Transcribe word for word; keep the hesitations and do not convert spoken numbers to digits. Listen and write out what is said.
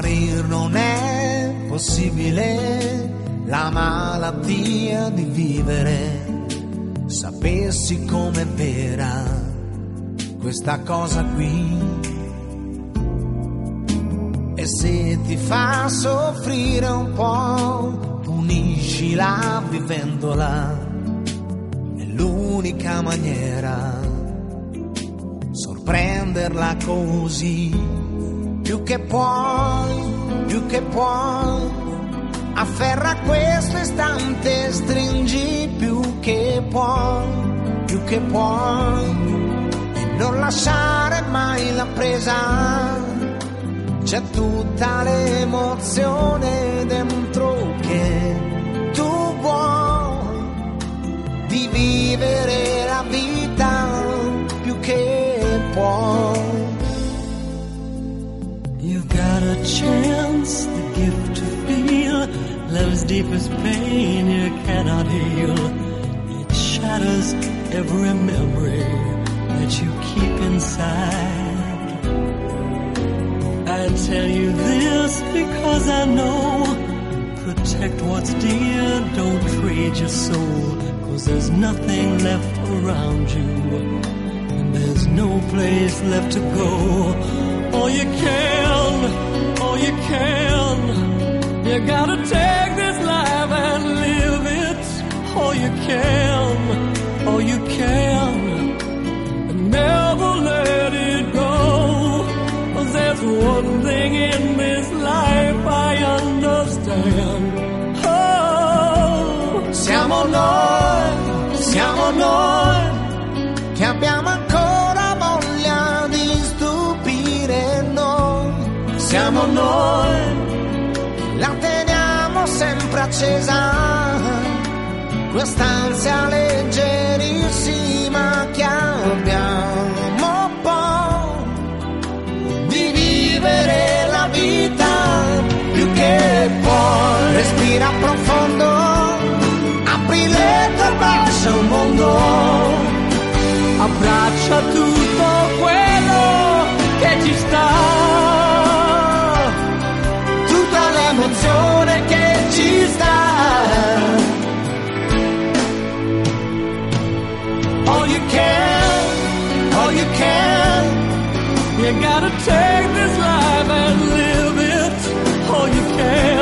guarir non è possibile, la malattia di vivere. Sapessi com'è vera questa cosa qui, e se ti fa soffrire un po', puniscila vivendola, è l'unica maniera, sorprenderla così. Più che puoi, più che puoi, afferra questo istante, stringi più che puoi, più che puoi, e non lasciare mai la presa. C'è tutta l'emozione dentro che tu vuoi, di vivere la vita più che puoi. You've got a chance, the gift to feel love's deepest pain you cannot heal. It shatters every memory that you keep inside. I tell you this because I know, protect what's dear, don't trade your soul, 'cause there's nothing left around you, and there's no place left to go. All you can, all you can, you gotta take this life and live it. All you can, all you can, and never let it go. 'Cause there's one thing in this life I understand. Oh, siamo noi, siamo noi, che abbiamo ancora voglia di stupire noi. Siamo noi, la teniamo sempre accesa, quest'ansia leggerissima che abbiamo poi, di vivere la vita più che puoi. Respira profondo, apri il letto e bacia un mondo, abbraccia tutto quello che ci sta, tutta l'emozione che ci sta. All you can, all you can, you gotta take this life and live it. All you can.